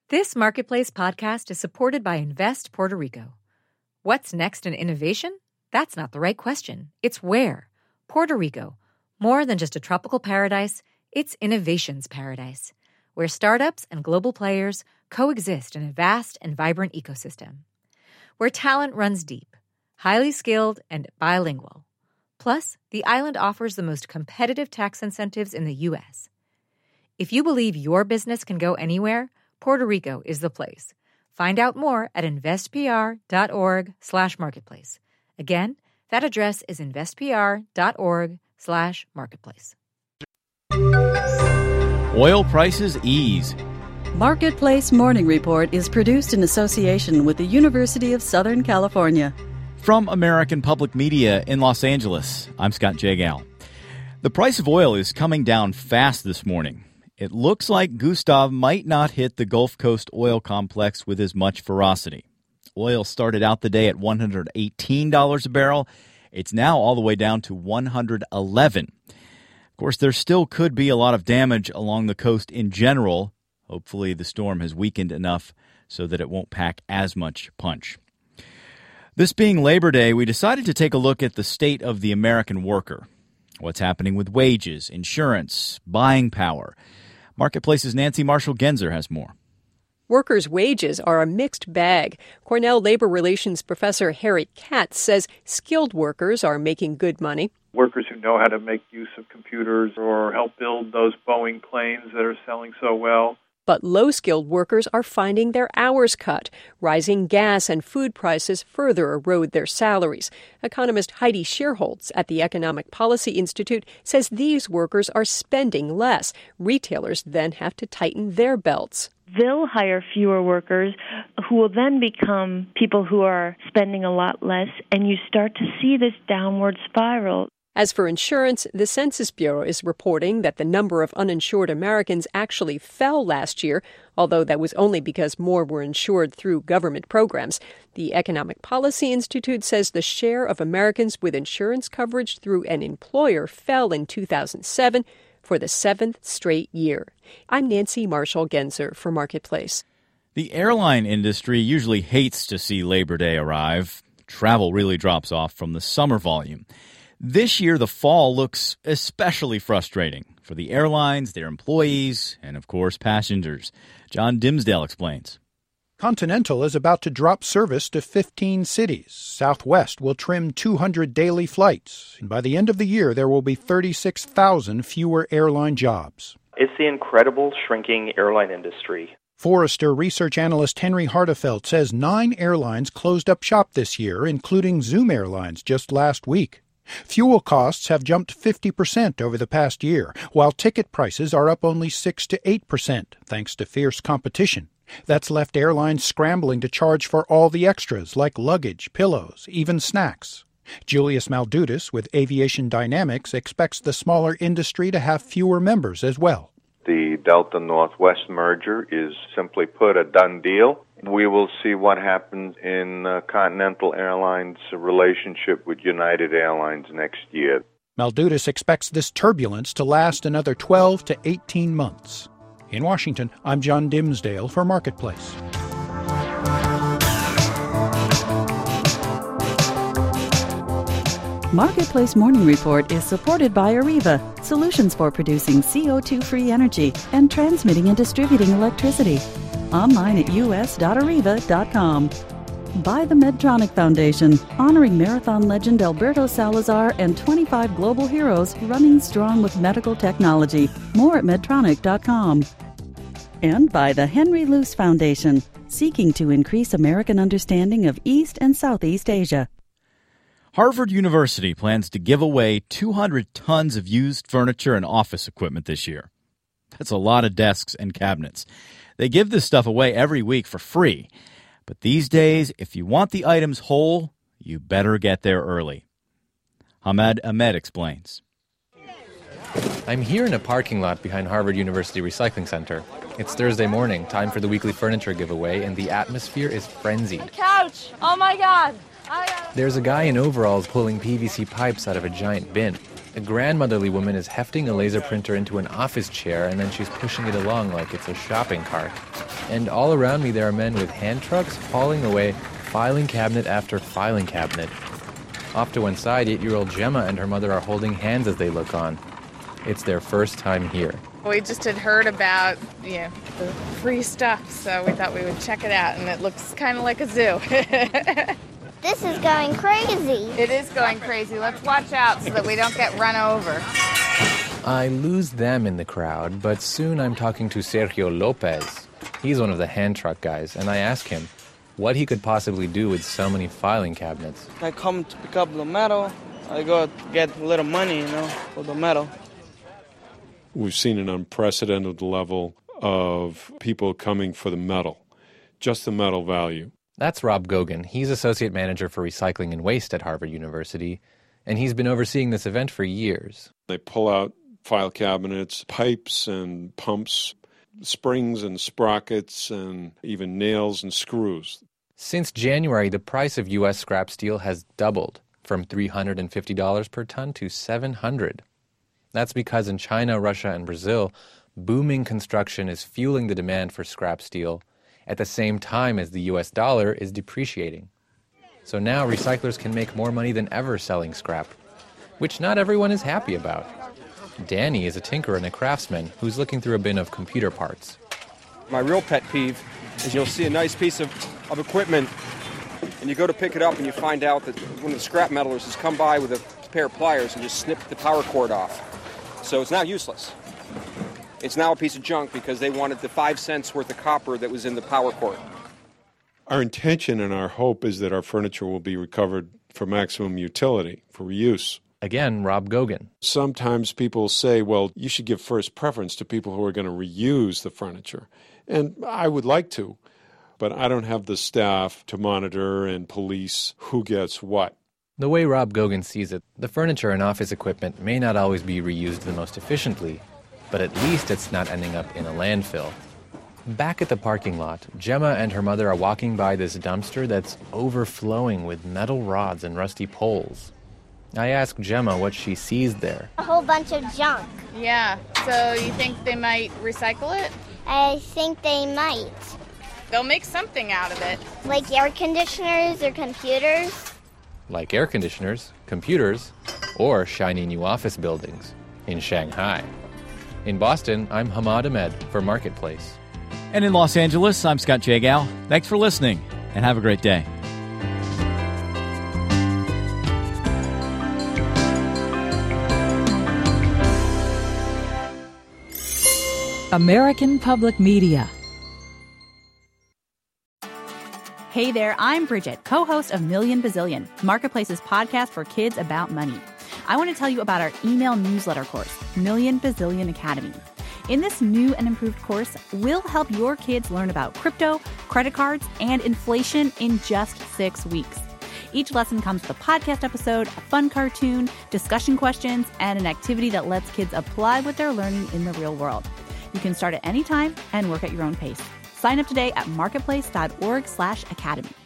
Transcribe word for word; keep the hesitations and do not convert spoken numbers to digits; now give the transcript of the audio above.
This Marketplace podcast is supported by Invest Puerto Rico. What's next in innovation? That's not the right question. It's where. Puerto Rico. More than just a tropical paradise, it's innovation's paradise, where startups and global players coexist in a vast and vibrant ecosystem. Where talent runs deep, highly skilled, and bilingual. Plus, the island offers the most competitive tax incentives in the U S. If you believe your business can go anywhere, Puerto Rico is the place. Find out more at investpr.org slash marketplace. Again, that address is investpr.org slash marketplace. Oil prices ease. Marketplace Morning Report is produced in association with the University of Southern California. From American Public Media in Los Angeles, I'm Scott Jagal. The price of oil is coming down fast this morning. It looks like Gustav might not hit the Gulf Coast oil complex with as much ferocity. Oil started out the day at one hundred eighteen dollars a barrel. It's now all the way down to one hundred eleven dollars. Of course, there still could be a lot of damage along the coast in general. Hopefully, the storm has weakened enough so that it won't pack as much punch. This being Labor Day, we decided to take a look at the state of the American worker. What's happening with wages, insurance, buying power. Marketplace's Nancy Marshall-Genzer has more. Workers' wages are a mixed bag. Cornell labor relations professor Harry Katz says skilled workers are making good money. Workers who know how to make use of computers or help build those Boeing planes that are selling so well. But low-skilled workers are finding their hours cut. Rising gas and food prices further erode their salaries. Economist Heidi Shierholz at the Economic Policy Institute says these workers are spending less. Retailers then have to tighten their belts. They'll hire fewer workers who will then become people who are spending a lot less, and you start to see this downward spiral. As for insurance, the Census Bureau is reporting that the number of uninsured Americans actually fell last year, although that was only because more were insured through government programs. The Economic Policy Institute says the share of Americans with insurance coverage through an employer fell in two thousand seven for the seventh straight year. I'm Nancy Marshall-Genzer for Marketplace. The airline industry usually hates to see Labor Day arrive. Travel really drops off from the summer volume. This year, the fall looks especially frustrating for the airlines, their employees, and, of course, passengers. John Dimsdale explains. Continental is about to drop service to fifteen cities. Southwest will trim two hundred daily flights. And by the end of the year, there will be thirty-six thousand fewer airline jobs. It's the incredible shrinking airline industry. Forrester research analyst Henry Hartefeld says nine airlines closed up shop this year, including Zoom Airlines just last week. Fuel costs have jumped fifty percent over the past year, while ticket prices are up only six to eight percent, thanks to fierce competition. That's left airlines scrambling to charge for all the extras, like luggage, pillows, even snacks. Julius Maldutis with Aviation Dynamics expects the smaller industry to have fewer members as well. The Delta-Northwest merger is, simply put, a done deal. We will see what happens in uh, Continental Airlines' relationship with United Airlines next year. Maldutis expects this turbulence to last another twelve to eighteen months. In Washington, I'm John Dimsdale for Marketplace. Marketplace Morning Report is supported by Areva, solutions for producing C O two free energy and transmitting and distributing electricity. Online at u s dot areva dot com. By the Medtronic Foundation, honoring marathon legend Alberto Salazar and twenty-five global heroes running strong with medical technology. More at medtronic dot com. And by the Henry Luce Foundation, seeking to increase American understanding of East and Southeast Asia. Harvard University plans to give away two hundred tons of used furniture and office equipment this year. That's a lot of desks and cabinets. They give this stuff away every week for free. But these days, if you want the items whole, you better get there early. Hamed Ahmed explains. I'm here in a parking lot behind Harvard University Recycling Center. It's Thursday morning, time for the weekly furniture giveaway, and the atmosphere is frenzied. A couch! Oh my God! I, uh... There's a guy in overalls pulling P V C pipes out of a giant bin. A grandmotherly woman is hefting a laser printer into an office chair, and then she's pushing it along like it's a shopping cart. And all around me there are men with hand trucks hauling away filing cabinet after filing cabinet. Off to one side, eight-year-old Gemma and her mother are holding hands as they look on. It's their first time here. We just had heard about, you know, the free stuff, so we thought we would check it out, and it looks kind of like a zoo. This is going crazy. It is going crazy. Let's watch out so that we don't get run over. I lose them in the crowd, but soon I'm talking to Sergio Lopez. He's one of the hand truck guys, and I ask him what he could possibly do with so many filing cabinets. I come to pick up the metal. I go to get a little money, you know, for the metal. We've seen an unprecedented level of people coming for the metal, just the metal value. That's Rob Gogan. He's Associate Manager for Recycling and Waste at Harvard University, and he's been overseeing this event for years. They pull out file cabinets, pipes and pumps, springs and sprockets, and even nails and screws. Since January, the price of U S scrap steel has doubled from three hundred fifty dollars per ton to seven hundred dollars. That's because in China, Russia, and Brazil, booming construction is fueling the demand for scrap steel at the same time as the U S dollar is depreciating. So now recyclers can make more money than ever selling scrap, which not everyone is happy about. Danny is a tinkerer and a craftsman who's looking through a bin of computer parts. My real pet peeve is you'll see a nice piece of, of equipment, and you go to pick it up and you find out that one of the scrap metalers has come by with a pair of pliers and just snipped the power cord off. So it's now useless. It's now a piece of junk because they wanted the five cents worth of copper that was in the power cord. Our intention and our hope is that our furniture will be recovered for maximum utility, for reuse. Again, Rob Gogan. Sometimes people say, well, you should give first preference to people who are going to reuse the furniture. And I would like to, but I don't have the staff to monitor and police who gets what. The way Rob Gogan sees it, the furniture and office equipment may not always be reused the most efficiently, but at least it's not ending up in a landfill. Back at the parking lot, Gemma and her mother are walking by this dumpster that's overflowing with metal rods and rusty poles. I ask Gemma what she sees there. A whole bunch of junk. Yeah, so you think they might recycle it? I think they might. They'll make something out of it. Like air conditioners or computers? Like air conditioners, computers, or shiny new office buildings in Shanghai. In Boston, I'm Hamad Ahmed for Marketplace. And in Los Angeles, I'm Scott Jagal. Thanks for listening, and have a great day. American Public Media. Hey there, I'm Bridget, co-host of Million Bazillion, Marketplace's podcast for kids about money. I want to tell you about our email newsletter course, Million Bazillion Academy. In this new and improved course, we'll help your kids learn about crypto, credit cards, and inflation in just six weeks. Each lesson comes with a podcast episode, a fun cartoon, discussion questions, and an activity that lets kids apply what they're learning in the real world. You can start at any time and work at your own pace. Sign up today at marketplace.org slash academy.